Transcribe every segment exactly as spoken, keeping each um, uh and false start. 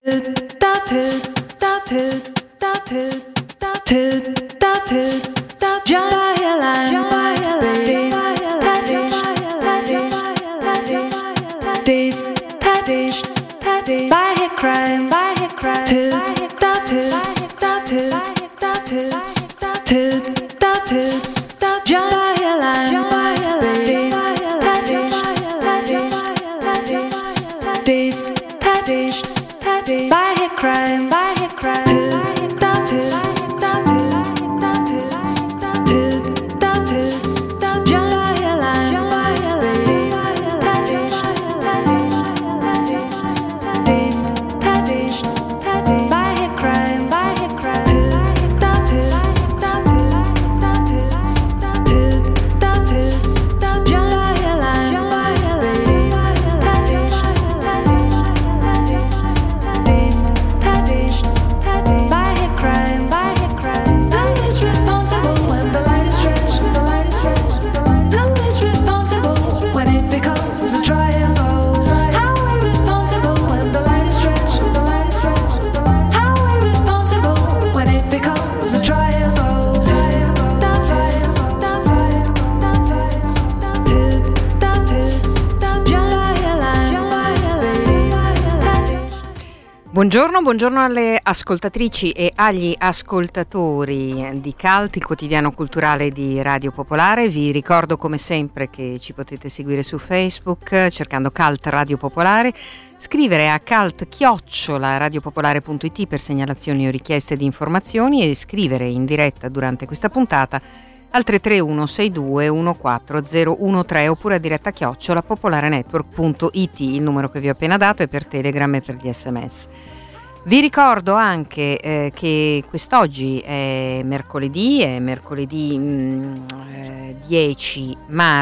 Buongiorno, buongiorno alle ascoltatrici e agli ascoltatori di Cult, il quotidiano culturale di Radio Popolare. Vi ricordo come sempre che ci potete seguire su Facebook cercando Cult Radio Popolare, scrivere a cult chiocciola radiopopolare punto it per segnalazioni o richieste di informazioni e scrivere in diretta durante questa puntata al tre tre uno sei due uno quattro zero uno tre oppure a diretta chiocciola popolarenetwork punto it, il numero che vi ho appena dato è per Telegram e per gli sms. Vi ricordo anche eh, che quest'oggi è mercoledì, è mercoledì mh, eh, dieci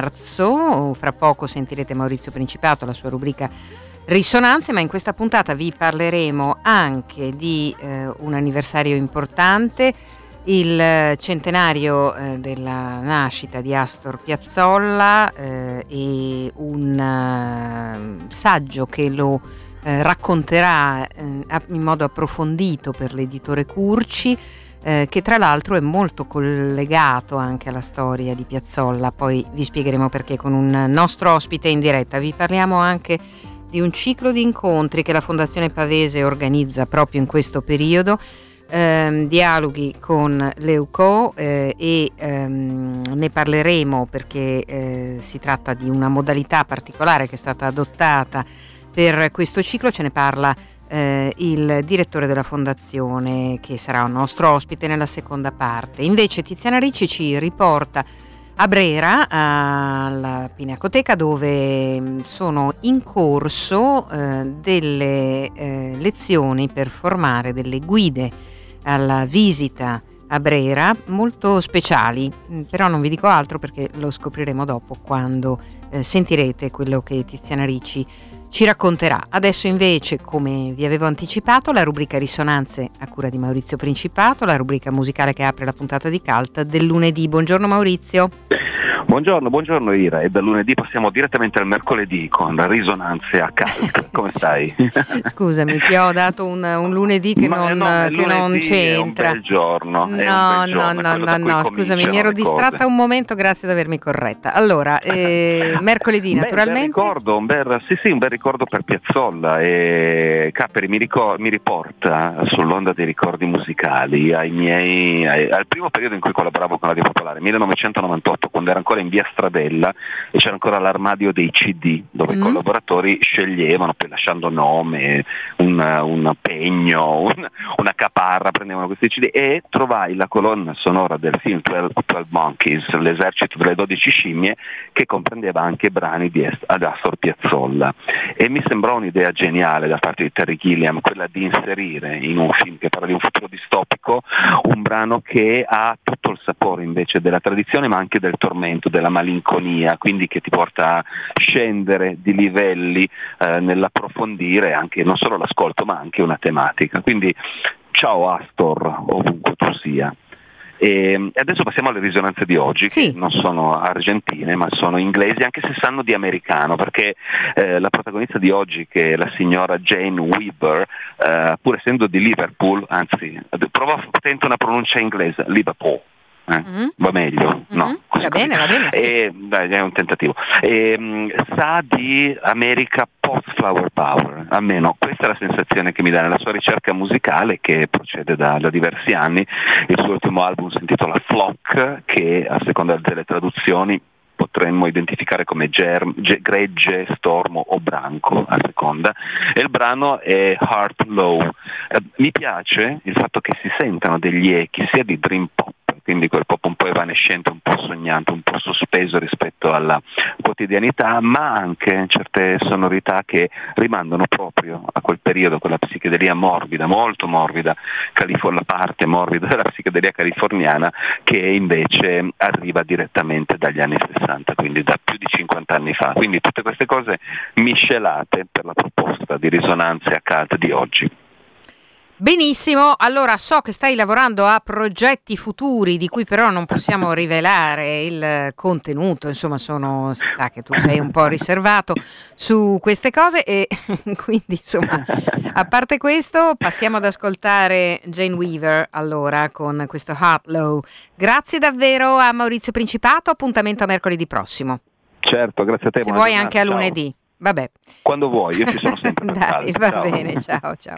marzo, fra poco sentirete Maurizio Principato, la sua rubrica Risonanze, ma in questa puntata vi parleremo anche di eh, un anniversario importante, il centenario eh, della nascita di Astor Piazzolla eh, e un uh, saggio che lo eh, racconterà eh, in modo approfondito per l'editore Curci, eh, che tra l'altro è molto collegato anche alla storia di Piazzolla. Poi vi spiegheremo perché con un nostro ospite in diretta. Vi parliamo anche di un ciclo di incontri che la Fondazione Pavese organizza proprio in questo periodo, ehm, dialoghi con l'Euco, eh, e ehm, ne parleremo perché eh, si tratta di una modalità particolare che è stata adottata per questo ciclo. Ce ne parla eh, il direttore della Fondazione, che sarà un nostro ospite nella seconda parte. Invece Tiziana Ricci ci riporta a Brera, alla Pinacoteca, dove sono in corso eh, delle eh, lezioni per formare delle guide alla visita a Brera molto speciali, però non vi dico altro perché lo scopriremo dopo quando eh, sentirete quello che Tiziana Ricci ci racconterà. Adesso invece, come vi avevo anticipato, la rubrica Risonanze a cura di Maurizio Principato, la rubrica musicale che apre la puntata di Cult del lunedì. Buongiorno Maurizio. Buongiorno, buongiorno Ira, e dal lunedì passiamo direttamente al mercoledì con Risonanze a Cult. Come stai? Scusami, ti ho dato un, un lunedì che, non, no, che non c'entra. È un bel giorno. No, è un bel no, giorno, no, no, no, scusami, mi ero distratta cose. un momento, grazie di avermi corretta. Allora, eh, mercoledì naturalmente. Un bel ricordo, un bel, sì sì, un bel ricordo per Piazzolla, e Caperi mi, ricor- mi riporta sull'onda dei ricordi musicali ai miei, ai, al primo periodo in cui collaboravo con Radio Popolare, millenovecentonovantotto, quando era ancora in via Stradella e c'era ancora l'armadio dei C D dove mm. i collaboratori sceglievano, poi lasciando nome, un, un pegno, un, una caparra, prendevano questi C D, e trovai la colonna sonora del film twelve, twelve Monkeys, l'esercito delle dodici scimmie, che comprendeva anche brani di Astor Piazzolla, e mi sembrò un'idea geniale da parte di Terry Gilliam quella di inserire in un film che parla di un futuro distopico un brano che ha tutto il sapore invece della tradizione, ma anche del tormento, della malinconia, quindi che ti porta a scendere di livelli eh, nell'approfondire anche non solo l'ascolto ma anche una tematica. Quindi ciao Astor, ovunque tu sia. E adesso passiamo alle risonanze di oggi, sì. Che non sono argentine ma sono inglesi, anche se sanno di americano, perché eh, la protagonista di oggi, che è la signora Jane Weaver, eh, pur essendo di Liverpool, anzi, provo, tento una pronuncia inglese, Liverpool. Eh, mm-hmm. Va meglio? Mm-hmm. No, va bene, va bene. Sì. E, dai, è un tentativo. E, mh, sa di America post-Flower Power, almeno questa è la sensazione che mi dà nella sua ricerca musicale, che procede da, da diversi anni. Il suo ultimo album si intitola Flock, che a seconda delle traduzioni potremmo identificare come germ, ge, gregge, stormo o branco a seconda, e il brano è Heart Low. Eh, mi piace il fatto che si sentano degli echi sia di dream pop, quindi quel pop un po' evanescente, un po' sognante, un po' sospeso rispetto alla quotidianità, ma anche certe sonorità che rimandano proprio a quel periodo, quella psichedelia morbida, molto morbida, calif- la parte morbida della psichedelia californiana, che invece arriva direttamente dagli anni sessanta, quindi da più di cinquanta anni fa. Quindi tutte queste cose miscelate per la proposta di risonanze a cult di oggi. Benissimo, allora so che stai lavorando a progetti futuri di cui però non possiamo rivelare il contenuto, insomma sono, si sa che tu sei un po' riservato su queste cose e quindi insomma, a parte questo passiamo ad ascoltare Jane Weaver allora con questo Heart Low. Grazie davvero a Maurizio Principato, appuntamento a mercoledì prossimo. Certo, grazie a te. Se vuoi giornata, anche a lunedì, ciao. Vabbè. Quando vuoi, io ci sono sempre. Dai, va ciao. Bene, ciao ciao.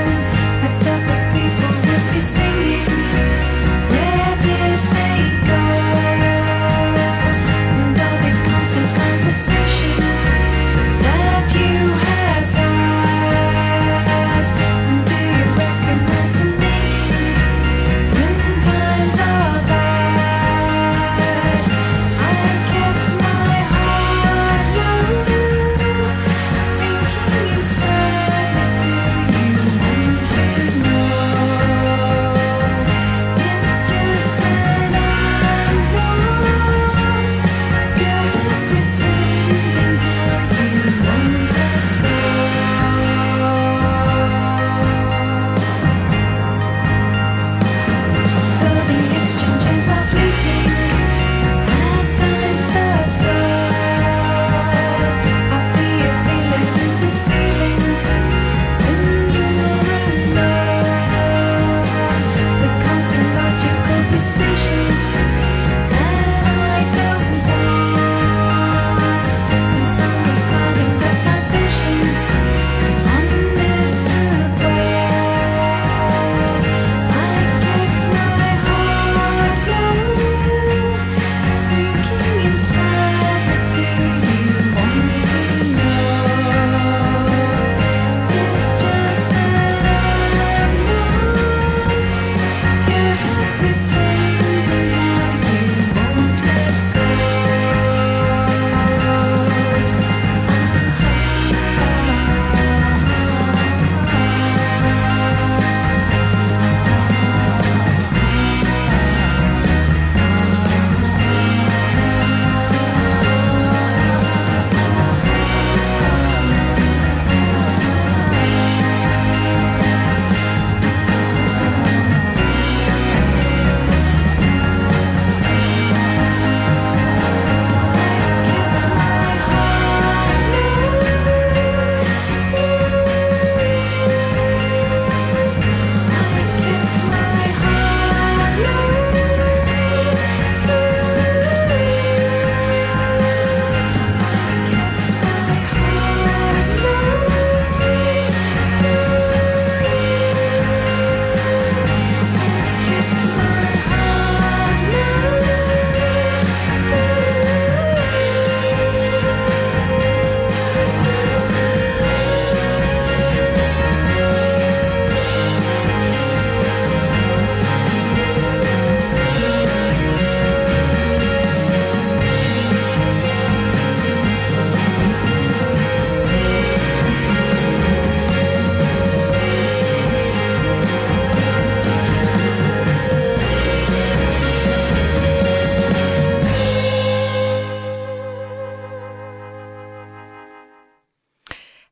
Go.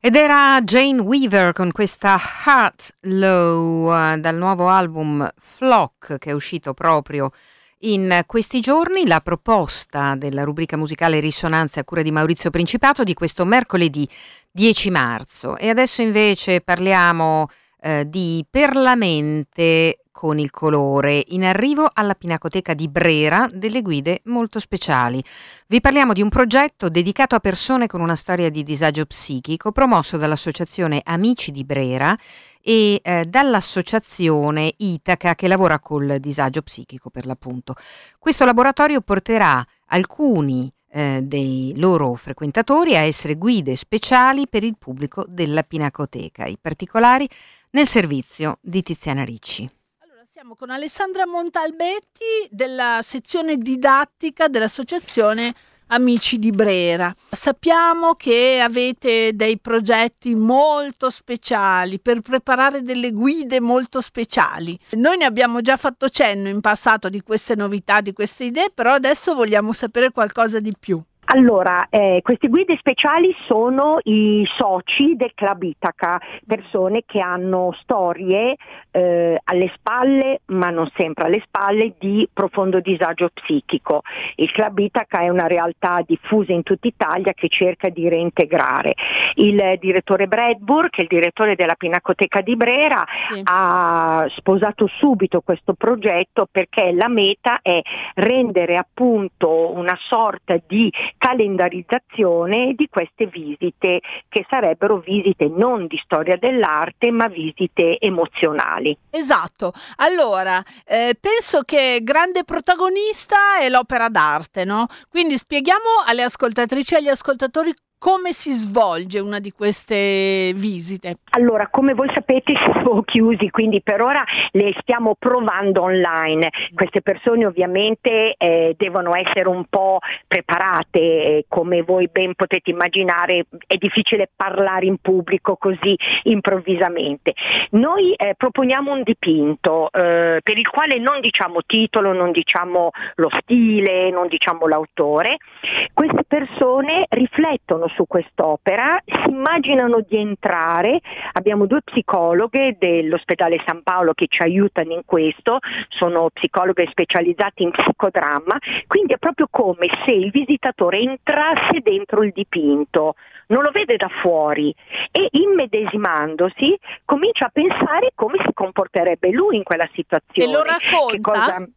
Ed era Jane Weaver con questa Heart Low uh, dal nuovo album Flock, che è uscito proprio in questi giorni. La proposta della rubrica musicale Risonanze a cura di Maurizio Principato di questo mercoledì dieci marzo. E adesso invece parliamo eh, di Perlamente con il colore, in arrivo alla Pinacoteca di Brera delle guide molto speciali. Vi parliamo di un progetto dedicato a persone con una storia di disagio psichico, promosso dall'associazione Amici di Brera e eh, dall'associazione Itaca, che lavora col disagio psichico per l'appunto. Questo laboratorio porterà alcuni eh, dei loro frequentatori a essere guide speciali per il pubblico della Pinacoteca. I particolari nel servizio di Tiziana Ricci. Siamo con Alessandra Montalbetti della sezione didattica dell'associazione Amici di Brera. Sappiamo che avete dei progetti molto speciali per preparare delle guide molto speciali. Noi ne abbiamo già fatto cenno in passato di queste novità, di queste idee, però adesso vogliamo sapere qualcosa di più. Allora, eh, queste guide speciali sono i soci del Club Itaca, persone che hanno storie eh, alle spalle, ma non sempre alle spalle, di profondo disagio psichico. Il Club Itaca è una realtà diffusa in tutta Italia che cerca di reintegrare. Il direttore Bradburn, che è il direttore della Pinacoteca di Brera, sì, ha sposato subito questo progetto perché la meta è rendere appunto una sorta di calendarizzazione di queste visite, che sarebbero visite non di storia dell'arte ma visite emozionali. Esatto, allora eh, penso che grande protagonista è l'opera d'arte, no? Quindi spieghiamo alle ascoltatrici e agli ascoltatori come si svolge una di queste visite. Allora, come voi sapete siamo chiusi, quindi per ora le stiamo provando online. Queste persone ovviamente eh, devono essere un po' preparate, eh, come voi ben potete immaginare è difficile parlare in pubblico così improvvisamente. Noi eh, proponiamo un dipinto eh, per il quale non diciamo titolo, non diciamo lo stile, non diciamo l'autore. Queste persone riflettono su quest'opera, si immaginano di entrare. Abbiamo due psicologhe dell'ospedale San Paolo che ci aiutano in questo, sono psicologhe specializzate in psicodramma, quindi è proprio come se il visitatore entrasse dentro il dipinto, non lo vede da fuori e immedesimandosi comincia a pensare come si comporterebbe lui in quella situazione. E lo racconta? Che cosa...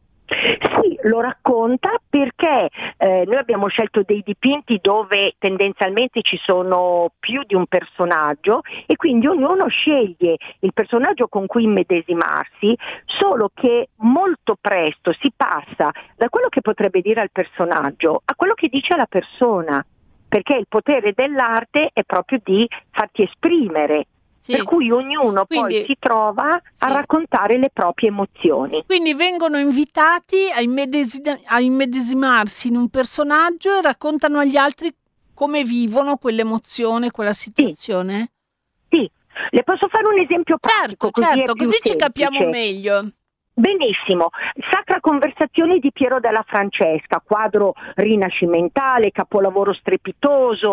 Sì, lo racconta perché eh, noi abbiamo scelto dei dipinti dove tendenzialmente ci sono più di un personaggio e quindi ognuno sceglie il personaggio con cui immedesimarsi, solo che molto presto si passa da quello che potrebbe dire al personaggio a quello che dice alla persona, perché il potere dell'arte è proprio di farti esprimere. Sì. Per cui ognuno Quindi, poi si trova sì. a raccontare le proprie emozioni. Quindi vengono invitati a, immedesi- a immedesimarsi in un personaggio e raccontano agli altri come vivono quell'emozione, quella situazione? Sì, sì. Le posso fare un esempio pratico? Certo, così certo, così semplice. Ci capiamo meglio. Benissimo, Sacra Conversazione di Piero della Francesca, quadro rinascimentale, capolavoro strepitoso,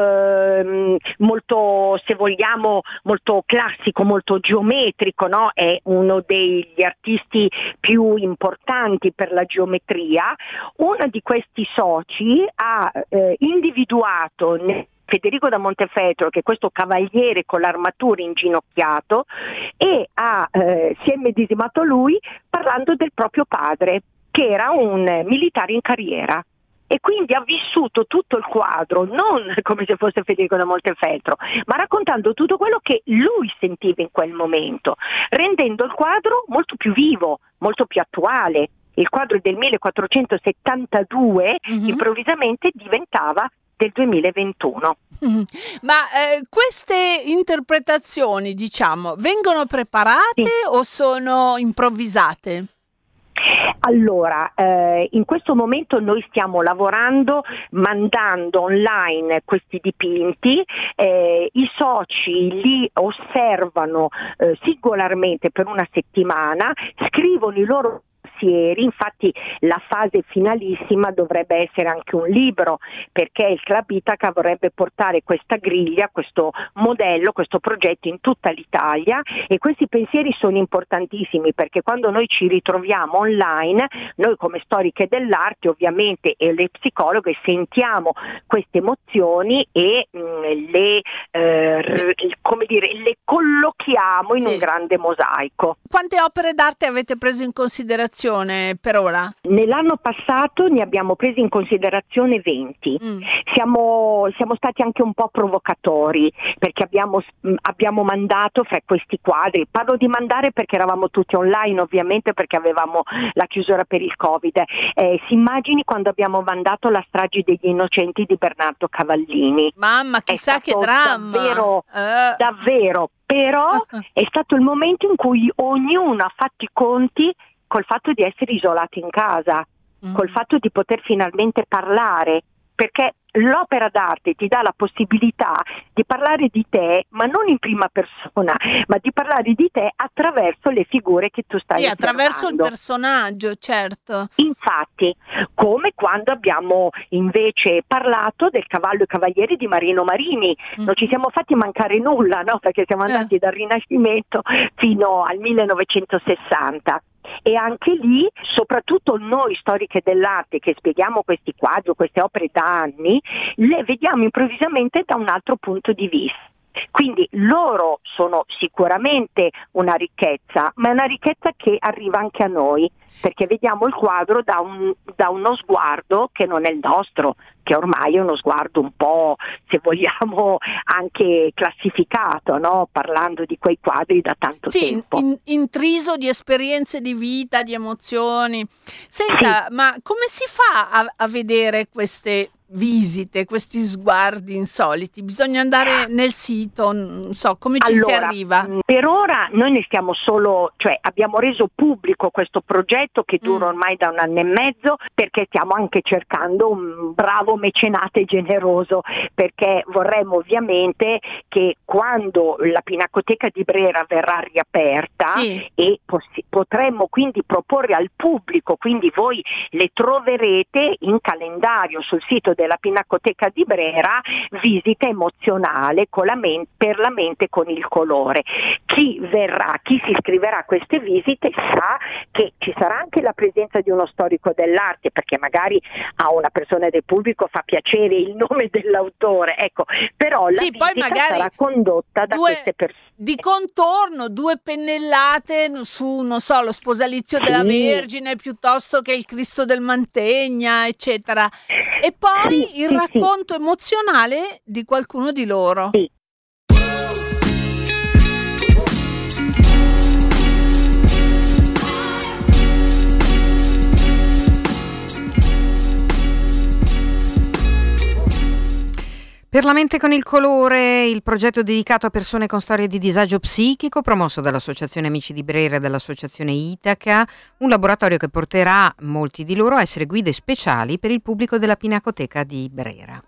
ehm, molto, se vogliamo, molto classico, molto geometrico, no? È uno degli artisti più importanti per la geometria. Uno di questi soci ha eh, individuato nel Federico da Montefeltro, che è questo cavaliere con l'armatura inginocchiato, e ha, eh, si è immedesimato lui parlando del proprio padre, che era un militare in carriera. E quindi ha vissuto tutto il quadro, non come se fosse Federico da Montefeltro, ma raccontando tutto quello che lui sentiva in quel momento, rendendo il quadro molto più vivo, molto più attuale. Il quadro è del millequattrocentosettantadue, mm-hmm. improvvisamente diventava del duemilaventuno. Mm. Ma eh, queste interpretazioni, diciamo, vengono preparate sì. o sono improvvisate? Allora, eh, in questo momento noi stiamo lavorando mandando online questi dipinti, eh, i soci li osservano eh, singolarmente per una settimana, scrivono i loro pensieri. Infatti la fase finalissima dovrebbe essere anche un libro, perché il Club Itaca vorrebbe portare questa griglia, questo modello, questo progetto in tutta l'Italia, e questi pensieri sono importantissimi, perché quando noi ci ritroviamo online, noi come storiche dell'arte ovviamente e le psicologhe sentiamo queste emozioni e mh, le eh, r- come dire, le collochiamo in sì. un grande mosaico. Quante opere d'arte avete preso in considerazione per ora? Nell'anno passato ne abbiamo presi in considerazione venti. Mm. Siamo, siamo stati anche un po' provocatori, perché abbiamo, abbiamo mandato fra questi quadri, parlo di mandare perché eravamo tutti online ovviamente, perché avevamo la chiusura per il Covid. Eh, si immagini quando abbiamo mandato La strage degli innocenti di Bernardo Cavallini. Mamma, chissà che dramma! Davvero, uh. davvero. Però è stato il momento in cui ognuno ha fatto i conti col fatto di essere isolato in casa, mm. col fatto di poter finalmente parlare, perché l'opera d'arte ti dà la possibilità di parlare di te, ma non in prima persona, ma di parlare di te attraverso le figure che tu stai sì, osservando. Attraverso il personaggio, certo. Infatti, come quando abbiamo invece parlato del Cavallo e Cavalieri di Marino Marini, mm. non ci siamo fatti mancare nulla, no? Perché siamo andati eh. dal Rinascimento fino al millenovecentosessanta. E anche lì, soprattutto noi storiche dell'arte che spieghiamo questi quadri, queste opere da anni, le vediamo improvvisamente da un altro punto di vista. Quindi loro sono sicuramente una ricchezza, ma è una ricchezza che arriva anche a noi, perché vediamo il quadro da, un, da uno sguardo che non è il nostro, che ormai è uno sguardo un po', se vogliamo, anche classificato, no? Parlando di quei quadri da tanto sì, tempo. In, intriso di esperienze di vita, di emozioni. Senta, sì. ma come si fa a, a vedere queste visite, questi sguardi insoliti? Bisogna andare nel sito, non so, come ci allora, si arriva? Per ora noi ne stiamo solo, cioè abbiamo reso pubblico questo progetto che dura mm. ormai da un anno e mezzo, perché stiamo anche cercando un bravo mecenate generoso, perché vorremmo ovviamente che quando la Pinacoteca di Brera verrà riaperta sì. e poss- potremmo quindi proporre al pubblico, quindi voi le troverete in calendario sul sito della Pinacoteca di Brera, visita emozionale con la men- per la mente con il colore. Chi verrà, chi si iscriverà a queste visite sa che ci sarà anche la presenza di uno storico dell'arte, perché magari a una persona del pubblico fa piacere il nome dell'autore, ecco, però la sì, visita poi magari sarà condotta da due, queste persone. Di contorno, due pennellate su, non so, lo sposalizio sì. della Vergine piuttosto che il Cristo del Mantegna, eccetera. E poi sì, il sì, racconto sì. emozionale di qualcuno di loro. Sì. Per la mente con il colore, il progetto dedicato a persone con storie di disagio psichico, promosso dall'Associazione Amici di Brera e dall'Associazione Itaca, un laboratorio che porterà molti di loro a essere guide speciali per il pubblico della Pinacoteca di Brera.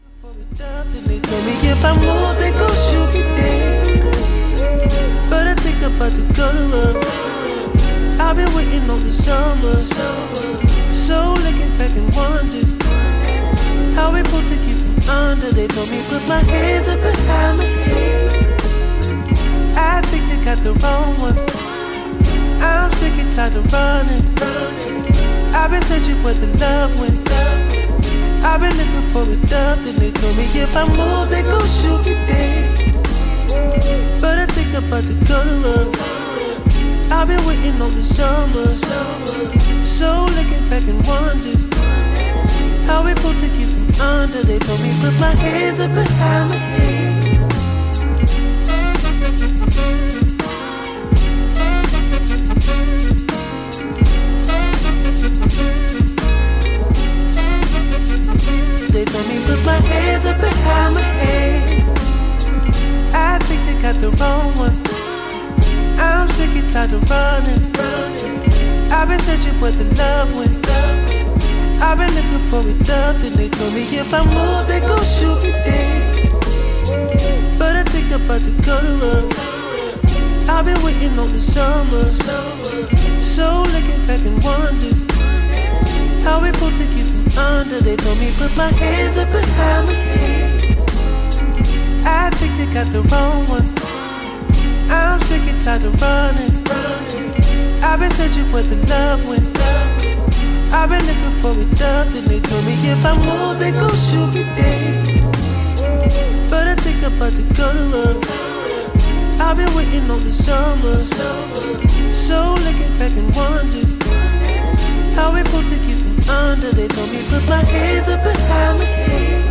Under, they told me put my hands up behind my head. I think you got the wrong one. I'm sick and tired of running. I've been searching where the love went. I've been looking for it up, and they told me if I move, they gon' shoot me dead. But I think I'm about to go to run. I've been waiting on the summer, so looking back and wondering how we both took you from under. They told me put my hands up behind my head. They told me put my hands up behind my head. I think they got the wrong one. I'm sick and tired of running. I've been searching where the love went. I've been looking for it up, and they told me if I move, they gon' shoot me dead. But I think I'm about to go to run. I've been waiting on the summer, So looking back and wonders how we pulled took you from under. They told me put my hands up behind my head. I think they got the wrong one. I'm sick and tired of running. I've been searching where the love went. I've been looking for a dove. Then they told me if I move, they gon' shoot me dead. But I think I'm about to go to run. I've been waiting on the summer. So looking back and wonders how we pulled took you from under. They told me put my hands up behind my head.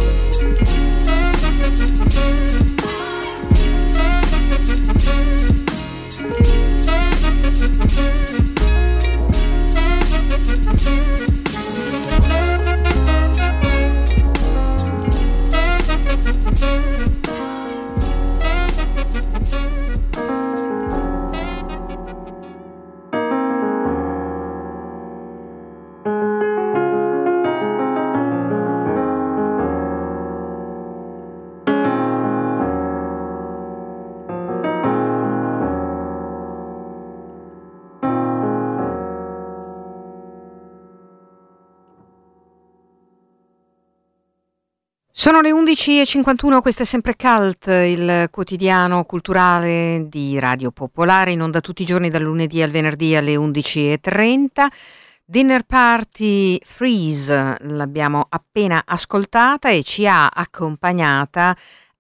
Sono le undici e cinquantuno, questo è sempre Cult, il quotidiano culturale di Radio Popolare, in onda tutti i giorni dal lunedì al venerdì alle undici e trenta. Dinner Party Freeze l'abbiamo appena ascoltata e ci ha accompagnata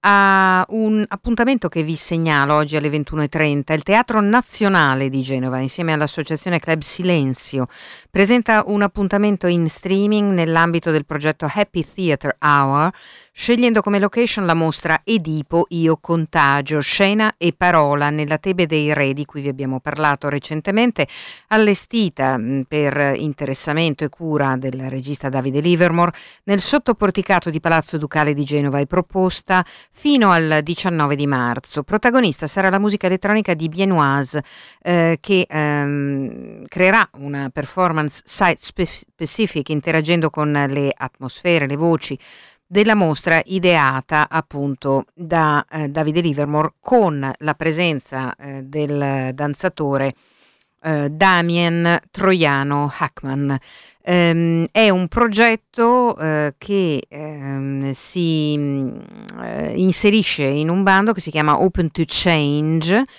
a un appuntamento che vi segnalo oggi alle ventuno e trenta. Il Teatro Nazionale di Genova, insieme all'Associazione Club Silenzio, presenta un appuntamento in streaming nell'ambito del progetto Happy Theatre Hour, scegliendo come location la mostra Edipo, Io Contagio, scena e parola nella Tebe dei Re, di cui vi abbiamo parlato recentemente, allestita per interessamento e cura del regista Davide Livermore nel sottoporticato di Palazzo Ducale di Genova, e proposta fino al diciannove di marzo. Protagonista sarà la musica elettronica di Bienoise, eh, che ehm, creerà una performance site-specific interagendo con le atmosfere, le voci della mostra, ideata appunto da eh, Davide Livermore, con la presenza eh, del danzatore eh, Damien Troiano Hackman. Um, è un progetto uh, che um, si uh, inserisce in un bando che si chiama Open to Change uh,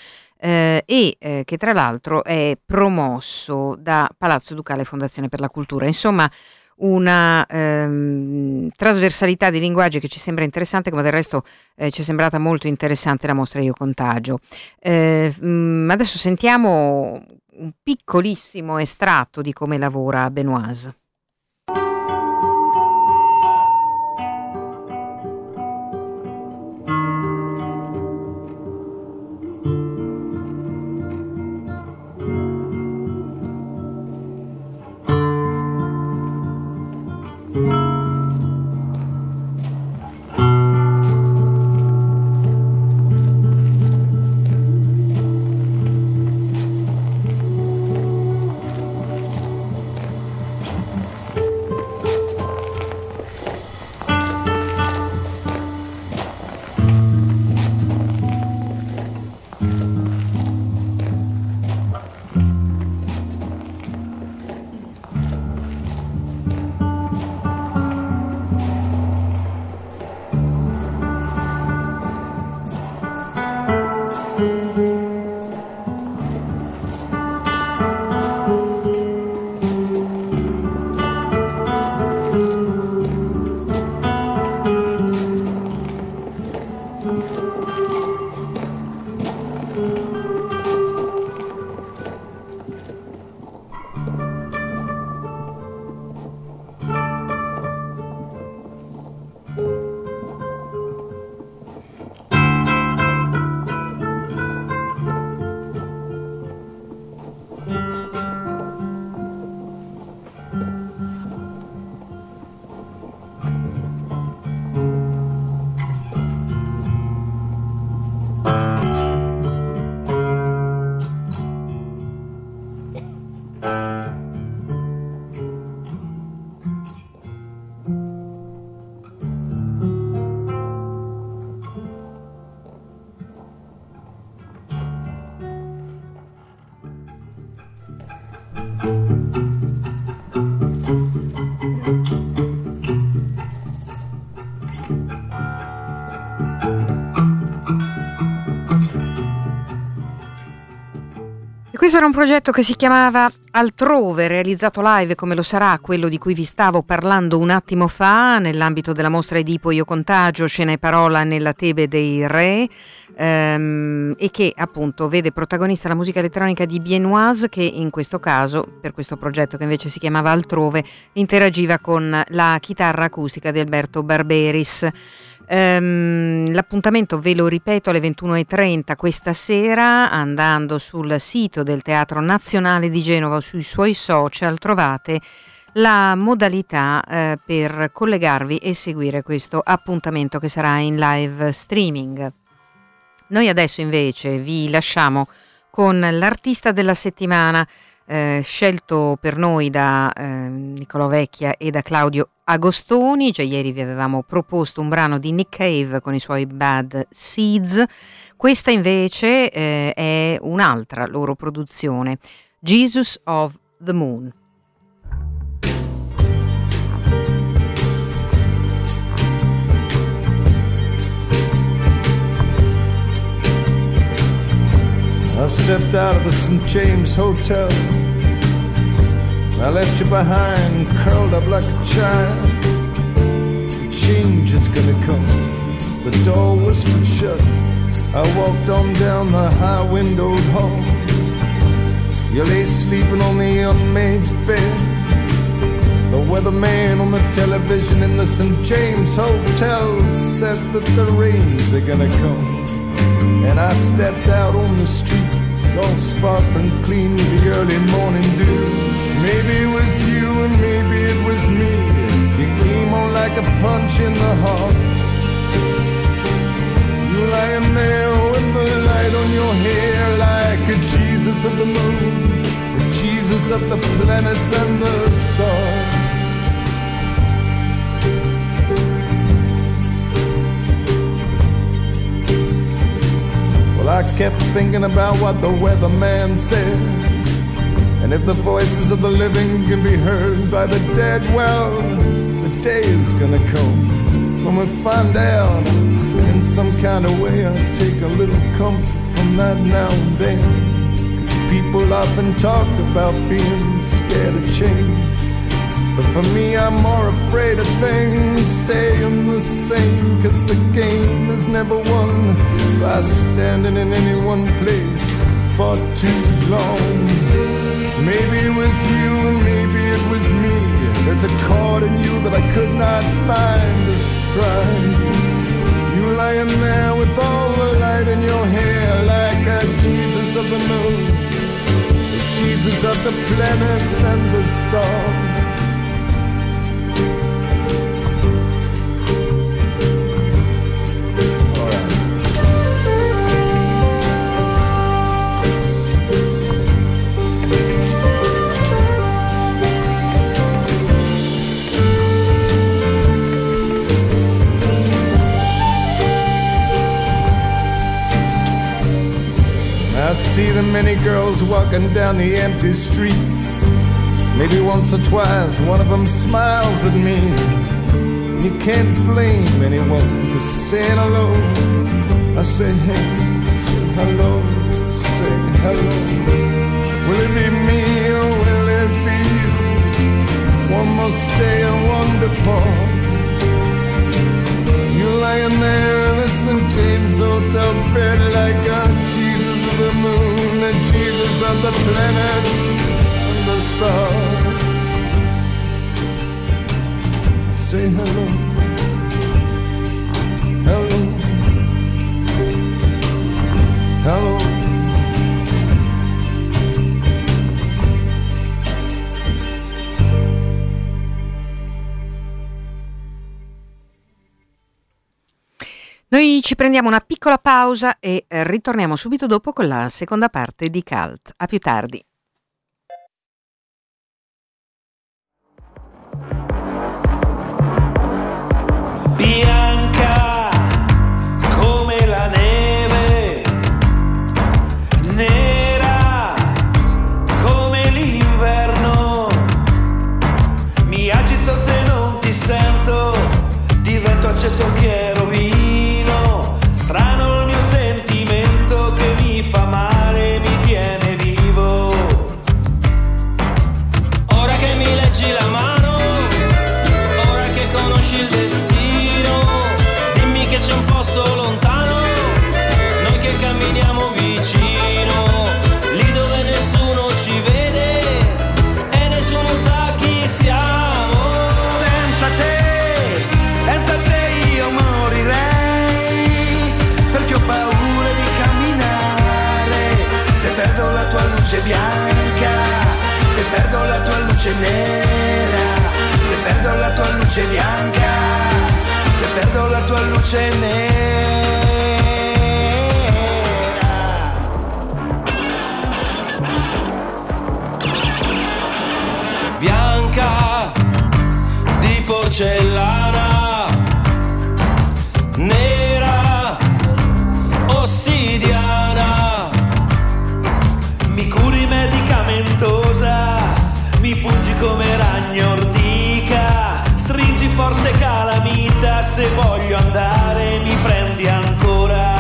e uh, che tra l'altro è promosso da Palazzo Ducale Fondazione per la Cultura. Insomma, una um, trasversalità di linguaggi che ci sembra interessante, come del resto eh, ci è sembrata molto interessante la mostra Io Contagio. Uh, um, adesso sentiamo un piccolissimo estratto di come lavora Bienoise. Questo era un progetto che si chiamava Altrove, realizzato live come lo sarà quello di cui vi stavo parlando un attimo fa nell'ambito della mostra Edipo Io Contagio, scena e parola nella Tebe dei Re, ehm, e che appunto vede protagonista la musica elettronica di Biennoise, che in questo caso, per questo progetto che invece si chiamava Altrove, interagiva con la chitarra acustica di Alberto Barberis. Um, l'appuntamento, ve lo ripeto, alle ventuno e trenta questa sera, andando sul sito del Teatro Nazionale di Genova o sui suoi social trovate la modalità eh, per collegarvi e seguire questo appuntamento che sarà in live streaming. Noi adesso invece vi lasciamo con l'artista della settimana, Eh, scelto per noi da eh, Nicolò Vecchia e da Claudio Agostoni. Già ieri vi avevamo proposto un brano di Nick Cave con i suoi Bad Seeds. Questa invece eh, è un'altra loro produzione, Jesus of the Moon. I stepped out of the Saint James Hotel. I left you behind, curled up like a child. The change is gonna come. The door whispered shut. I walked on down the high windowed hall. You lay sleeping on the unmade bed. The weatherman on the television in the Saint James Hotel said that the rains are gonna come. And I stepped out on the streets, all sparkling clean with the early morning dew. Maybe it was you and maybe it was me. You came on like a punch in the heart. You lying there with the light on your hair, like a Jesus of the moon, the Jesus of the planets and the stars. Well, I kept thinking about what the weatherman said. And if the voices of the living can be heard by the dead, well, the day is gonna come when we find out. In some kind of way I take a little comfort from that now and then. 'Cause people often talk about being scared of change, but for me I'm more afraid of things staying the same. 'Cause the game is never won by standing in any one place for too long. Maybe it was you and maybe it was me. There's a chord in you that I could not find to strike. You lying there with all the light in your hair, like a Jesus of the moon, the Jesus of the planets and the stars. I see the many girls walking down the empty streets. Maybe once or twice one of them smiles at me. You can't blame anyone for saying hello. I say hey, say hello, say hello. Will it be me or will it be you? One must stay and one depart. You lying there in the Saint James Hotel bed like a Jesus of the moon, the Jesus of the planets and the stars. Say hello, hello, hello. Noi ci prendiamo una piccola pausa e ritorniamo subito dopo con la seconda parte di Cult. A più tardi. Bianca come la neve, nera come l'inverno. Mi agito se non ti sento, divento aceto che ero vino. Strano il mio sentimento che mi fa male, mi tiene vivo. luce nera, se perdo la tua luce bianca, se perdo la tua luce nera. Bianca di porcellana, nera ossidiana, mi curi medicamentosa, mi pungi come ragno ortica, stringi forte calamita, se voglio andare mi prendi ancora.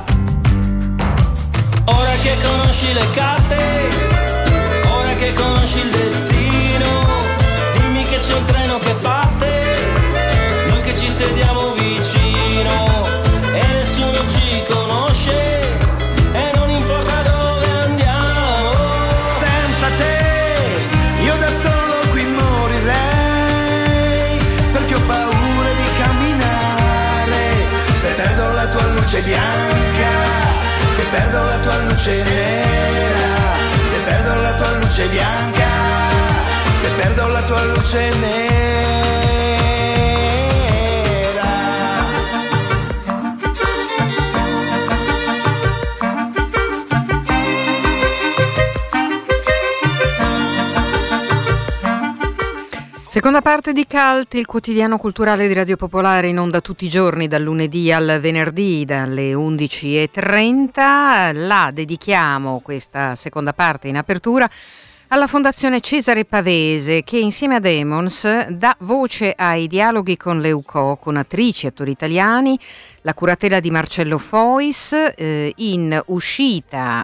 Ora che conosci le carte, ora che conosci il destino, dimmi che c'è un treno che parte, noi che ci sediamo vicino e nessuno ci conosce e non importa dove andiamo. Senza te io da solo qui morirei, perché ho paura di camminare. Se perdo la tua luce bianca, se perdo la tua luce nera, se perdo la tua luce bianca, se perdo la tua luce nera. Seconda parte di Cult, il quotidiano culturale di Radio Popolare, in onda tutti i giorni dal lunedì al venerdì dalle undici e trenta. La dedichiamo, questa seconda parte in apertura, alla Fondazione Cesare Pavese, che insieme a Demons dà voce ai dialoghi con le U C O, con attrici e attori italiani, la curatela di Marcello Fois, eh, in uscita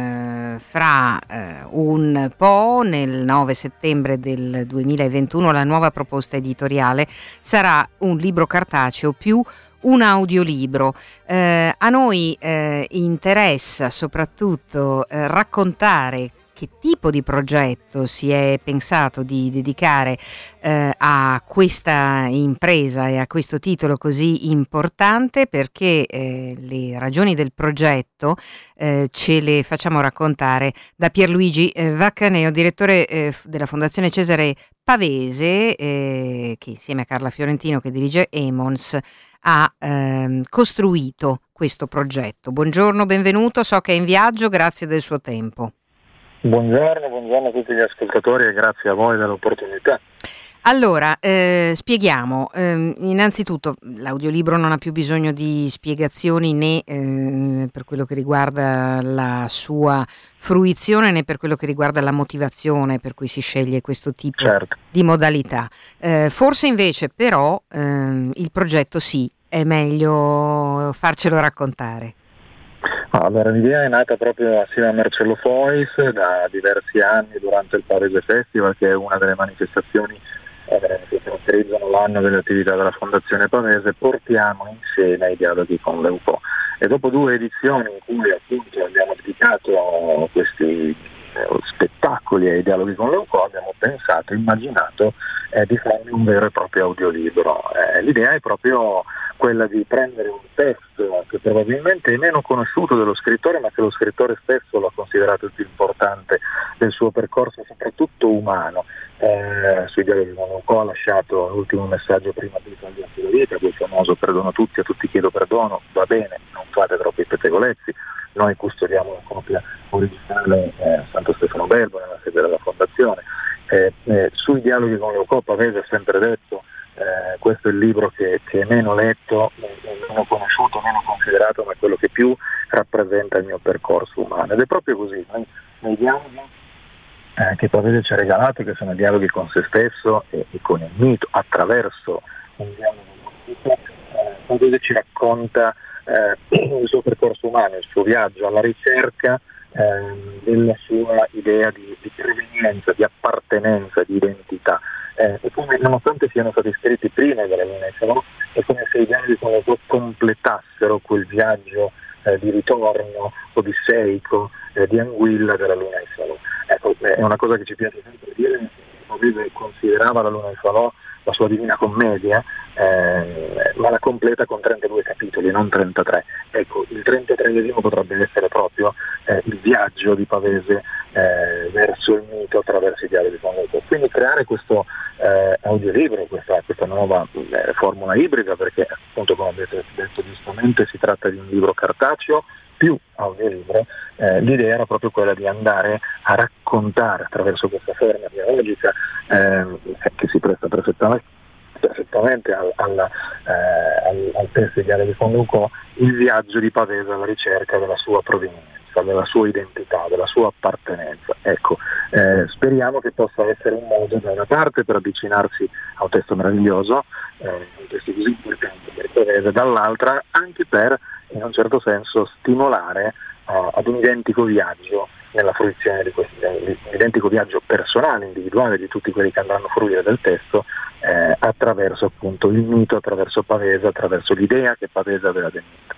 eh, fra eh, un po', nel nove settembre del duemilaventuno, la nuova proposta editoriale sarà un libro cartaceo più un audiolibro. Eh, a noi eh, interessa soprattutto eh, raccontare che tipo di progetto si è pensato di dedicare eh, a questa impresa e a questo titolo così importante, perché eh, le ragioni del progetto eh, ce le facciamo raccontare da Pierluigi eh, Vaccaneo, direttore eh, della Fondazione Cesare Pavese, eh, che insieme a Carla Fiorentino, che dirige Emons, ha ehm, costruito questo progetto. Buongiorno, benvenuto, so che è in viaggio, grazie del suo tempo. Buongiorno, buongiorno a tutti gli ascoltatori e grazie a voi dell'opportunità. Allora, eh, spieghiamo. Eh, innanzitutto, l'audiolibro non ha più bisogno di spiegazioni né eh, per quello che riguarda la sua fruizione né per quello che riguarda la motivazione per cui si sceglie questo tipo certo. di modalità. Eh, forse invece però eh, il progetto sì, è meglio farcelo raccontare. Allora, l'idea è nata proprio assieme a Marcello Fois da diversi anni durante il Pavese Festival, che è una delle manifestazioni eh, che caratterizzano l'anno delle attività della Fondazione Pavese. Portiamo insieme i dialoghi con le U C O, e dopo due edizioni in cui appunto abbiamo dedicato questi eh, spettacoli ai dialoghi con le U C O, abbiamo pensato, immaginato eh, di fare un vero e proprio audiolibro. Eh, l'idea è proprio quella di prendere un testo che probabilmente è meno conosciuto dello scrittore, ma che lo scrittore stesso lo ha considerato il più importante del suo percorso, soprattutto umano. Eh, sui dialoghi con U C O ha lasciato l'ultimo messaggio prima di togliersi la vita, quel famoso perdono tutti, a tutti chiedo perdono, va bene, non fate troppi pettegolezzi, noi custodiamo la copia originale eh, a Santo Stefano Belbo, nella sede della Fondazione. Eh, eh, sui dialoghi con le U C O Pavese ha sempre detto Eh, questo è il libro che, che è meno letto, meno conosciuto, meno considerato, ma è quello che più rappresenta il mio percorso umano. Ed è proprio così. Noi, nei dialoghi eh, che Pavese ci ha regalato, che sono dialoghi con se stesso e, e con il mito, attraverso un dialogo con mito, eh, Pavese ci racconta eh, il suo percorso umano, il suo viaggio alla ricerca eh, della sua idea di, di provenienza, di appartenenza, di identità. Eh, e come, nonostante siano stati scritti prima della Luna Salò, è come se i dialoghi con le U C O completassero quel viaggio eh, di ritorno odisseico eh, di Anguilla della Luna Salò. Ecco, è una cosa che ci piace sempre dire, Pavese considerava La Luna di Falò la sua Divina Commedia, eh, ma la completa con trentadue capitoli, non trentatré. Ecco, il trentatreesimo potrebbe essere proprio eh, il viaggio di Pavese eh, verso il mito attraverso i dialoghi con l'auco. Quindi creare questo eh, audiolibro, questa, questa nuova eh, formula ibrida, perché appunto, come avete detto giustamente, si tratta di un libro cartaceo più audiolibro, eh, l'idea era proprio quella di andare a raccontare attraverso questa forma dialogica eh, che si presta perfettamente, perfettamente al, alla, eh, al, al testo di Dialoghi con Fondacò, il viaggio di Pavese alla ricerca della sua provenienza, della sua identità, della sua appartenenza. Ecco, eh, speriamo che possa essere un modo da una parte per avvicinarsi a un testo meraviglioso, eh, un testo così importante per Pavese, dall'altra anche per, in un certo senso, stimolare uh, ad un identico viaggio nella fruizione di questo, l'identico viaggio personale, individuale di tutti quelli che andranno a fruire del testo eh, attraverso appunto il mito, attraverso Pavese, attraverso l'idea che Pavese aveva del mito.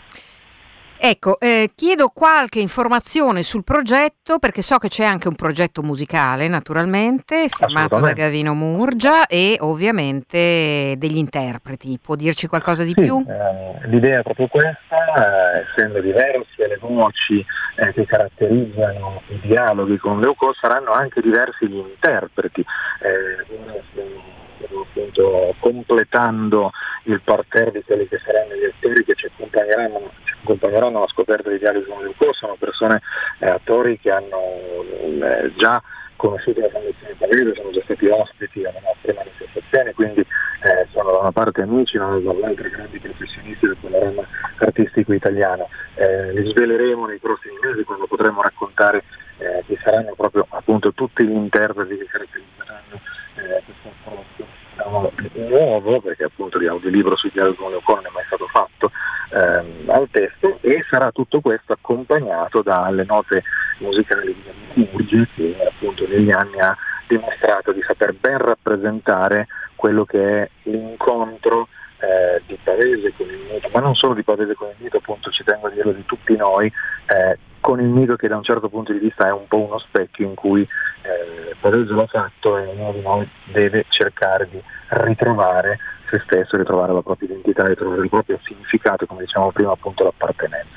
Ecco, eh, chiedo qualche informazione sul progetto, perché so che c'è anche un progetto musicale, naturalmente, firmato da Gavino Murgia, e ovviamente degli interpreti. Può dirci qualcosa di sì, più? Eh, l'idea è proprio questa, eh, essendo diverse le voci eh, che caratterizzano i dialoghi con Leucò, saranno anche diversi gli interpreti. Eh, stiamo appunto completando il parterre di quelli che saranno gli attori che ci accompagneranno, ci accompagneranno alla scoperta di Dialoghi con Leucò. Sono persone, eh, attori che hanno eh, già conosciuto la Fondazione Pavese, sono già stati ospiti alle nostre manifestazioni, quindi eh, sono da una parte amici, ma dall'altra grandi professionisti del panorama artistico italiano. Eh, li sveleremo nei prossimi mesi, quando potremo raccontare eh, che saranno proprio appunto tutti gli interpreti che caratterizzeranno eh, questo approccio nuovo, perché appunto di audiolibro sui dialoghi con Leucò non è mai stato fatto, ehm, al testo, e sarà tutto questo accompagnato dalle note musicali di Murgia, che appunto negli anni ha dimostrato di saper ben rappresentare quello che è l'incontro eh, di Pavese con il mito, ma non solo di Pavese con il mito, appunto ci tengo a dirlo, di tutti noi, eh, con il mito, che da un certo punto di vista è un po' uno specchio in cui eh, Pavese l'ha fatto, e ognuno di noi deve cercare di ritrovare se stesso, ritrovare la propria identità, ritrovare il proprio significato, come dicevamo prima, appunto l'appartenenza.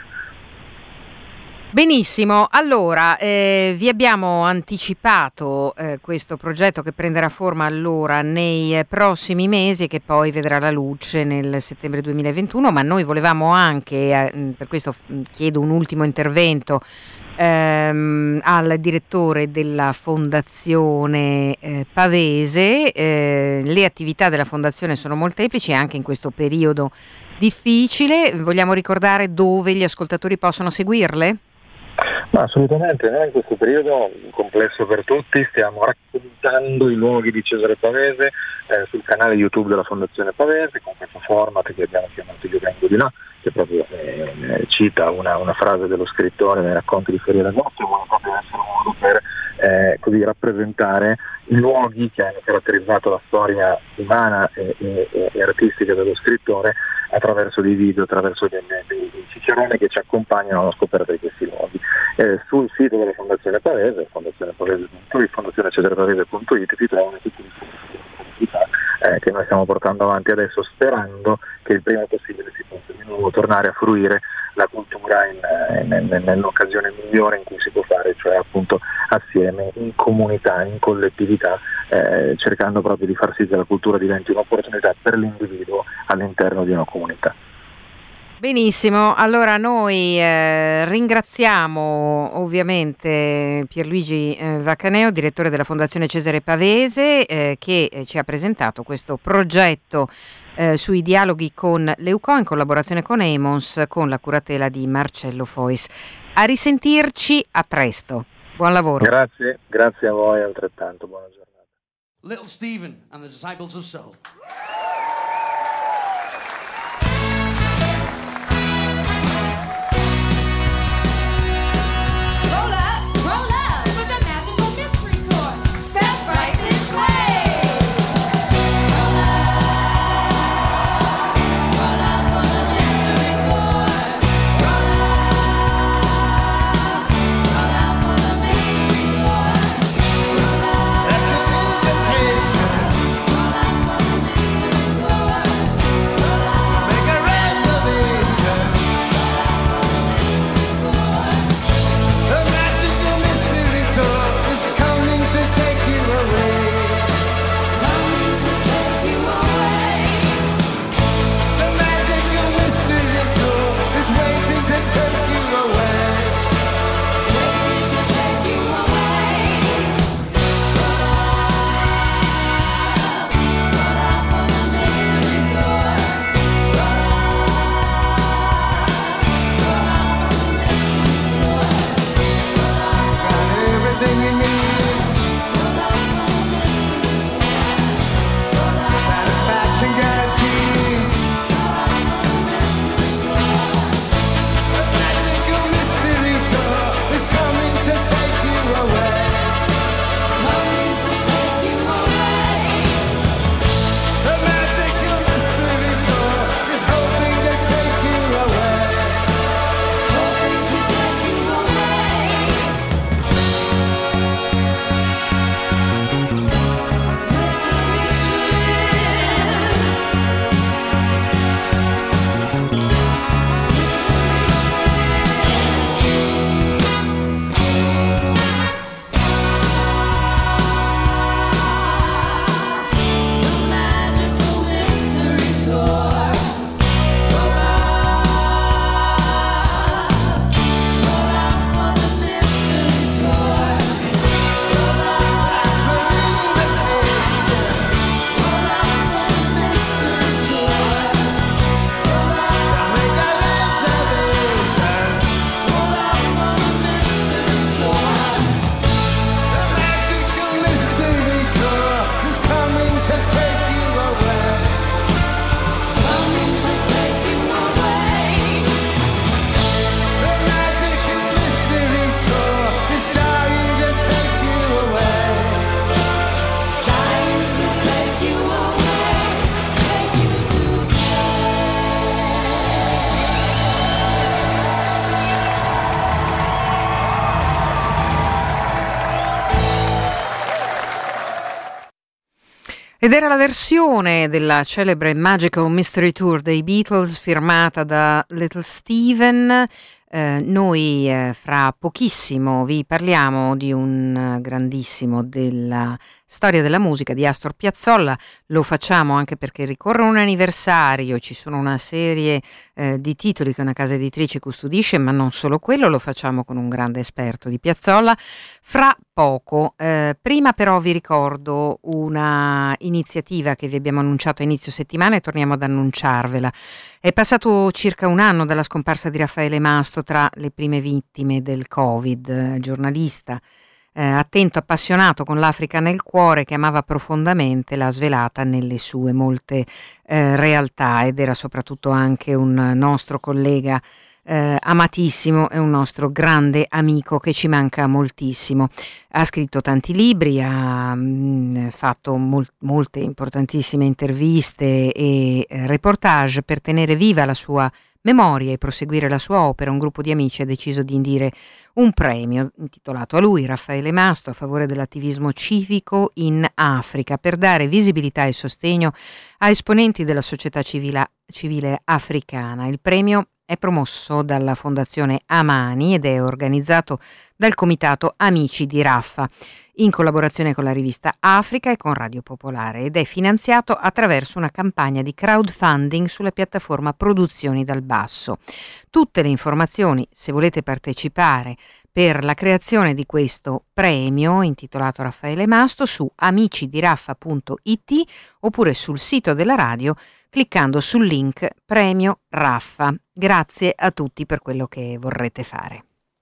Benissimo, allora eh, vi abbiamo anticipato eh, questo progetto che prenderà forma allora nei prossimi mesi e che poi vedrà la luce nel settembre duemilaventuno, ma noi volevamo anche, eh, per questo chiedo un ultimo intervento ehm, al direttore della Fondazione eh, Pavese. Eh, le attività della Fondazione sono molteplici anche in questo periodo difficile. Vogliamo ricordare dove gli ascoltatori possono seguirle? Ma assolutamente, noi in questo periodo complesso per tutti stiamo raccontando i luoghi di Cesare Pavese eh, sul canale YouTube della Fondazione Pavese, con questo format che abbiamo chiamato Io vengo di là, che proprio eh, cita una, una frase dello scrittore nei racconti di Feria d'Agosto, vuole proprio essere un modo per eh, così rappresentare i luoghi che hanno caratterizzato la storia umana e, e, e artistica dello scrittore, attraverso dei video, attraverso dei, dei, dei ciceroni che ci accompagnano alla scoperta di questi luoghi. Eh, sul sito della Fondazione Pavese, fondazione pavese punto it, fondazione cesare pavese punto it, si trovano tutte le informazioni eh, che noi stiamo portando avanti adesso, sperando che il prima possibile si possa di nuovo tornare a fruire la cultura in, in, nell'occasione migliore in cui si può fare, cioè appunto assieme, in comunità, in collettività, eh, cercando proprio di far sì che la cultura diventi un'opportunità per l'individuo all'interno di una comunità. Benissimo, allora noi eh, ringraziamo ovviamente Pierluigi eh, Vaccaneo, direttore della Fondazione Cesare Pavese, eh, che eh, ci ha presentato questo progetto eh, sui dialoghi con Leucò in collaborazione con Emons, con la curatela di Marcello Fois. A risentirci, a presto. Buon lavoro. Grazie, grazie a voi altrettanto, buona giornata. Little Stephen and the Disciples of Soul. That's a little bit Ed era la versione della celebre Magical Mystery Tour dei Beatles firmata da Little Steven. Eh, noi eh, fra pochissimo vi parliamo di un grandissimo della storia della musica, di Astor Piazzolla. Lo facciamo anche perché ricorre un anniversario, ci sono una serie eh, di titoli che una casa editrice custodisce, ma non solo quello, lo facciamo con un grande esperto di Piazzolla fra poco. Eh, prima però vi ricordo una iniziativa che vi abbiamo annunciato a inizio settimana e torniamo ad annunciarvela. È passato circa un anno dalla scomparsa di Raffaele Masto, tra le prime vittime del Covid, giornalista eh, attento, appassionato, con l'Africa nel cuore, che amava profondamente la svelata nelle sue molte eh, realtà, ed era soprattutto anche un nostro collega eh, amatissimo e un nostro grande amico che ci manca moltissimo. Ha scritto tanti libri, ha mh, fatto mol- molte importantissime interviste e eh, reportage. Per tenere viva la sua memoria e proseguire la sua opera, un gruppo di amici ha deciso di indire un premio intitolato a lui, Raffaele Masto, a favore dell'attivismo civico in Africa, per dare visibilità e sostegno a esponenti della società civile, civile africana. Il premio è promosso dalla Fondazione Amani ed è organizzato dal Comitato Amici di Raffa, in collaborazione con la rivista Africa e con Radio Popolare, ed è finanziato attraverso una campagna di crowdfunding sulla piattaforma Produzioni dal Basso. Tutte le informazioni, se volete partecipare per la creazione di questo premio intitolato Raffaele Masto, su amici di raffa punto it oppure sul sito della radio cliccando sul link Premio Raffa. Grazie a tutti per quello che vorrete fare.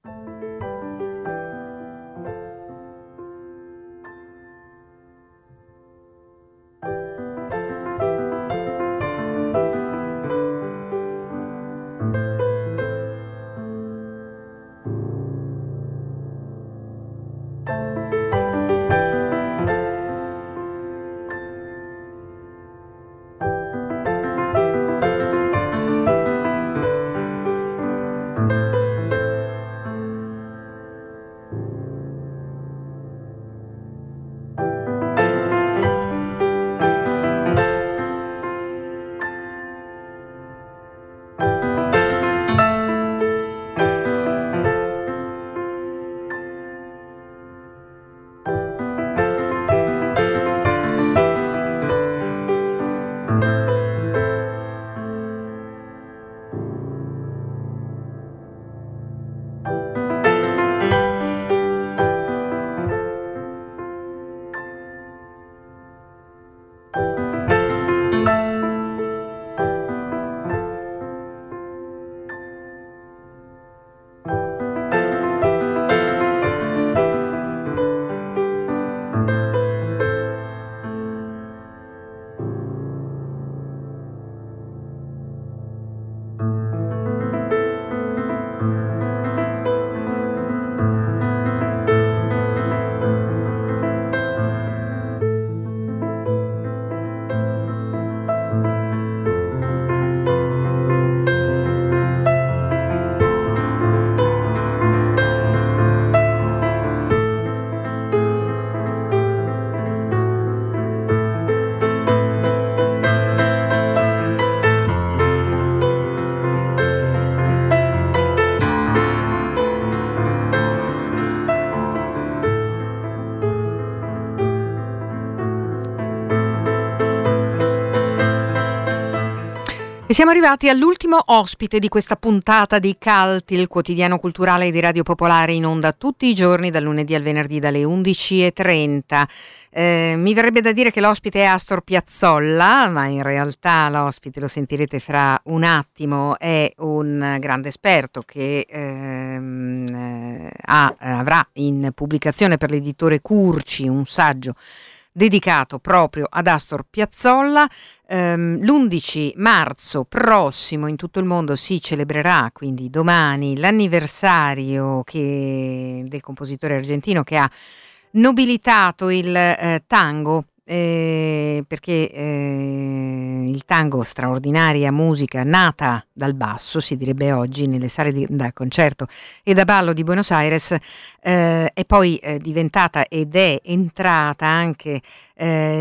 E siamo arrivati all'ultimo ospite di questa puntata di Cult, il quotidiano culturale di Radio Popolare, in onda tutti i giorni dal lunedì al venerdì dalle undici e trenta. Eh, mi verrebbe da dire che l'ospite è Astor Piazzolla, ma in realtà l'ospite, lo sentirete fra un attimo, è un grande esperto che ehm, ha, avrà in pubblicazione per l'editore Curci un saggio dedicato proprio ad Astor Piazzolla. Um, l'undici marzo prossimo in tutto il mondo si celebrerà, quindi domani, l'anniversario che, del compositore argentino che ha nobilitato il eh, tango, eh, perché eh, il il tango, straordinaria musica nata dal basso, si direbbe oggi, nelle sale di, da concerto e da ballo di Buenos Aires, eh, è poi eh, diventata ed è entrata anche eh,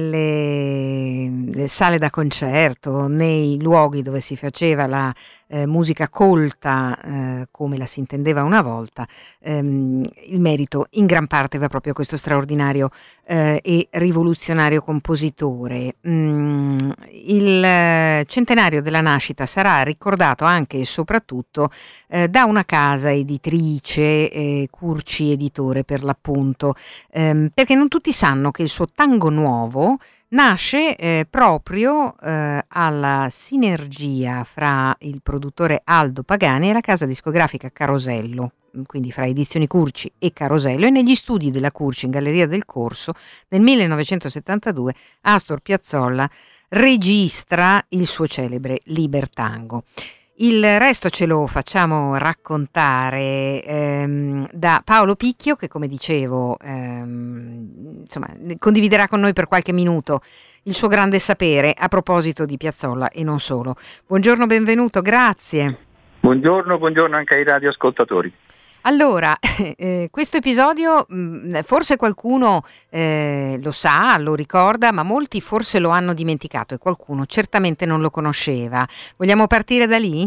nelle sale da concerto, nei luoghi dove si faceva la eh, musica colta eh, come la si intendeva una volta. Ehm, il merito in gran parte va proprio a questo straordinario eh, e rivoluzionario compositore. Mm, il eh, centenario della nascita sarà ricordato anche e soprattutto eh, da una casa editrice, eh, Curci Editore per l'appunto, ehm, perché non tutti sanno che il suo Tango Nuovo nasce eh, proprio eh, alla sinergia fra il produttore Aldo Pagani e la casa discografica Carosello, quindi fra Edizioni Curci e Carosello, e negli studi della Curci in Galleria del Corso nel millenovecentosettantadue Astor Piazzolla registra il suo celebre Libertango. Il resto ce lo facciamo raccontare ehm, da Paolo Picchio, che come dicevo ehm, insomma, condividerà con noi per qualche minuto il suo grande sapere a proposito di Piazzolla e non solo. Buongiorno, benvenuto, grazie. Buongiorno, buongiorno anche ai radioascoltatori. Allora, eh, questo episodio mh, forse qualcuno eh, lo sa, lo ricorda, ma molti forse lo hanno dimenticato e qualcuno certamente non lo conosceva. Vogliamo partire da lì?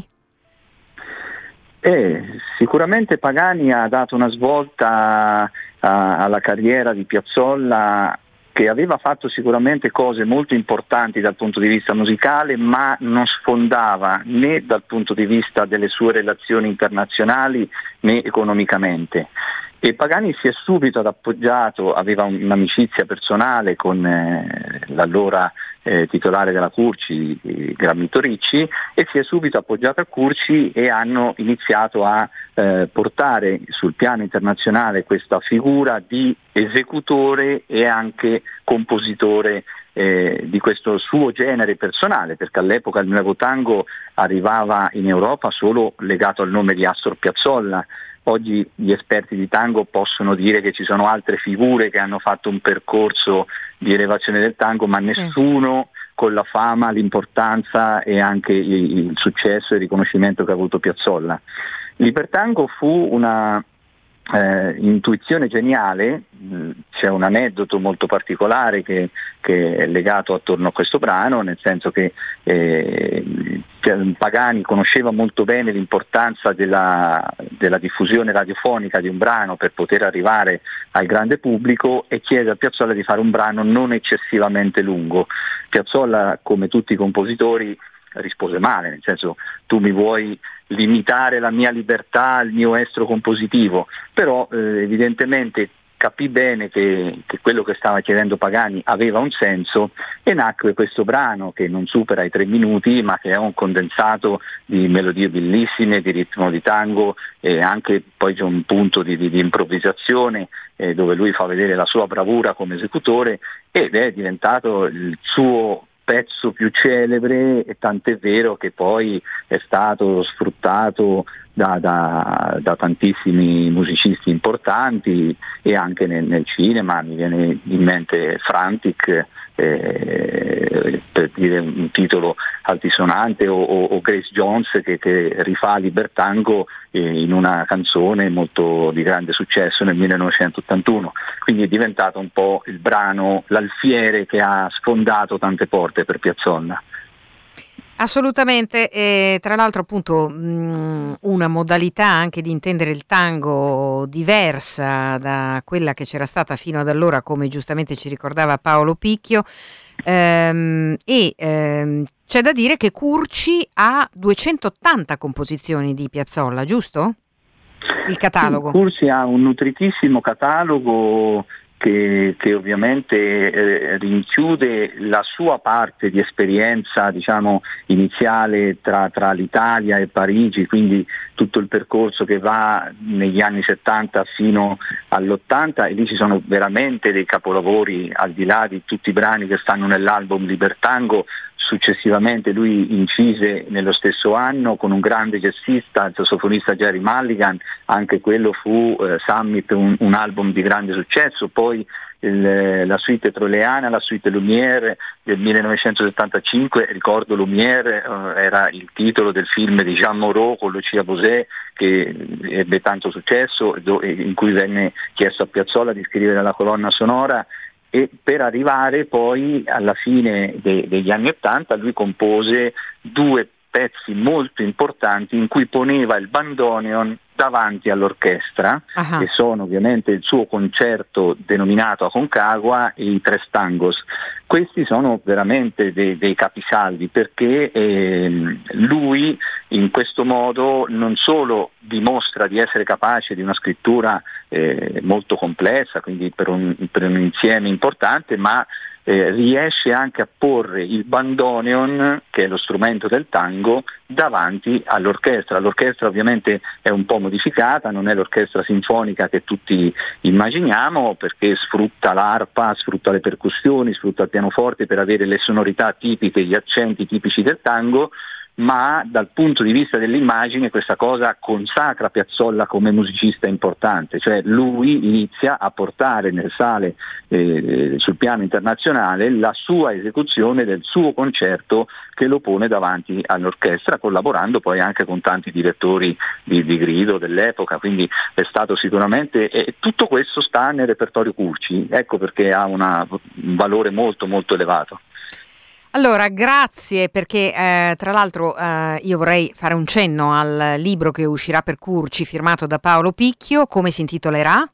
Eh, sicuramente Pagani ha dato una svolta a, alla carriera di Piazzolla, che aveva fatto sicuramente cose molto importanti dal punto di vista musicale, ma non sfondava né dal punto di vista delle sue relazioni internazionali né economicamente. E Pagani si è subito appoggiato, aveva un'amicizia personale con eh, l'allora eh, titolare della Curci, Gramito Ricci, e si è subito appoggiato a Curci e hanno iniziato a eh, portare sul piano internazionale questa figura di esecutore e anche compositore eh, di questo suo genere personale, perché all'epoca il nuovo tango arrivava in Europa solo legato al nome di Astor Piazzolla. Oggi gli esperti di tango possono dire che ci sono altre figure che hanno fatto un percorso di elevazione del tango, ma nessuno con la fama, l'importanza e anche il successo e il riconoscimento che ha avuto Piazzolla. Libertango fu una eh, intuizione geniale. C'è un aneddoto molto particolare che, che è legato attorno a questo brano, nel senso che eh, Pagani conosceva molto bene l'importanza della, della diffusione radiofonica di un brano per poter arrivare al grande pubblico e chiese a Piazzolla di fare un brano non eccessivamente lungo. Piazzolla, come tutti i compositori, rispose male, nel senso: tu mi vuoi limitare la mia libertà, il mio estro compositivo, però eh, evidentemente capì bene che, che quello che stava chiedendo Pagani aveva un senso e nacque questo brano che non supera i tre minuti, ma che è un condensato di melodie bellissime, di ritmo di tango, e anche poi c'è un punto di, di, di improvvisazione eh, dove lui fa vedere la sua bravura come esecutore, ed è diventato il suo pezzo più celebre, e tant'è vero che poi è stato sfruttato da, da, da tantissimi musicisti importanti e anche nel, nel cinema. Mi viene in mente Frantic, eh, per dire un titolo altisonante, o, o Grace Jones che, che rifà Libertango eh, in una canzone molto di grande successo nel millenovecentottantuno, quindi è diventato un po' il brano, l'alfiere che ha sfondato tante porte per Piazzolla. Assolutamente, e tra l'altro appunto mh, una modalità anche di intendere il tango diversa da quella che c'era stata fino ad allora, come giustamente ci ricordava Paolo Picchio, ehm, e ehm, c'è da dire che Curci ha duecentottanta composizioni di Piazzolla, giusto? Il catalogo. Sì, Curci ha un nutritissimo catalogo Che, che ovviamente eh, rinchiude la sua parte di esperienza, diciamo, iniziale tra, tra l'Italia e Parigi, quindi tutto il percorso che va negli anni settanta fino all'ottanta, e lì ci sono veramente dei capolavori, al di là di tutti i brani che stanno nell'album Libertango. successivamente lui incise nello stesso anno con un grande jazzista, il sassofonista Jerry Mulligan, anche quello fu eh, Summit, un, un album di grande successo. Poi il, la suite Troleana, la suite Lumière del millenovecentosettantacinque, ricordo Lumière eh, era il titolo del film di Jean Moreau con Lucia Bosé, che ebbe tanto successo, in cui venne chiesto a Piazzolla di scrivere la colonna sonora, e per arrivare poi alla fine de- degli anni Ottanta lui compose due pezzi molto importanti in cui poneva il bandoneon davanti all'orchestra, uh-huh. che sono ovviamente il suo concerto denominato Aconcagua e i Tres Tangos. Questi sono veramente dei, dei capisaldi, perché eh, lui in questo modo non solo dimostra di essere capace di una scrittura eh, molto complessa, quindi per un, per un insieme importante, ma Eh, riesce anche a porre il bandoneon, che è lo strumento del tango, davanti all'orchestra. L'orchestra ovviamente è un po' modificata, non è l'orchestra sinfonica che tutti immaginiamo, perché sfrutta l'arpa, sfrutta le percussioni, sfrutta il pianoforte per avere le sonorità tipiche, gli accenti tipici del tango, ma dal punto di vista dell'immagine questa cosa consacra Piazzolla come musicista importante, cioè lui inizia a portare nelle sale eh, sul piano internazionale la sua esecuzione del suo concerto, che lo pone davanti all'orchestra, collaborando poi anche con tanti direttori di, di grido dell'epoca, quindi è stato sicuramente, e tutto questo sta nel repertorio Curci, ecco perché ha una, un valore molto molto elevato. Allora, grazie, perché eh, tra l'altro eh, io vorrei fare un cenno al libro che uscirà per Curci, firmato da Paolo Picchio. Come si intitolerà?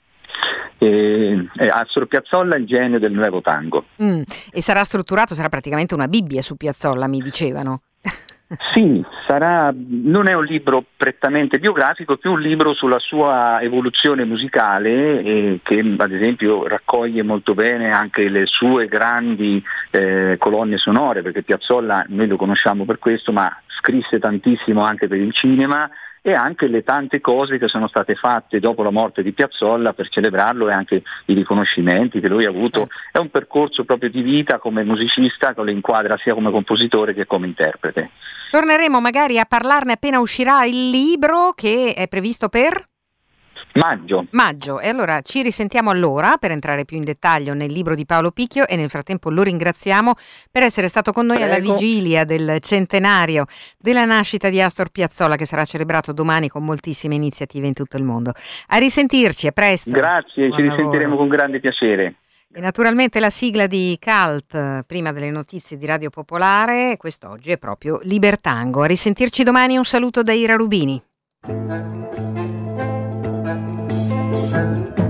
Eh, eh, Astor Piazzolla, il genio del nuovo tango. Mm, e sarà strutturato, sarà praticamente una Bibbia su Piazzolla, mi dicevano. Sì, sarà, non è un libro prettamente biografico, più un libro sulla sua evoluzione musicale, eh, che ad esempio raccoglie molto bene anche le sue grandi eh, colonne sonore, perché Piazzolla noi lo conosciamo per questo, ma scrisse tantissimo anche per il cinema, e anche le tante cose che sono state fatte dopo la morte di Piazzolla per celebrarlo, e anche i riconoscimenti che lui ha avuto. È un percorso proprio di vita come musicista, che lo inquadra sia come compositore che come interprete. Torneremo magari a parlarne appena uscirà il libro, che è previsto per? Maggio. Maggio. E allora ci risentiamo allora per entrare più in dettaglio nel libro di Paolo Picchio, e nel frattempo lo ringraziamo per essere stato con noi Prego. alla vigilia del centenario della nascita di Astor Piazzolla, che sarà celebrato domani con moltissime iniziative in tutto il mondo. A risentirci, a presto. Grazie, Buon ci lavoro. risentiremo con grande piacere. E naturalmente la sigla di Cult prima delle notizie di Radio Popolare. Quest'oggi è proprio Libertango. A risentirci domani, un saluto da Ira Rubini.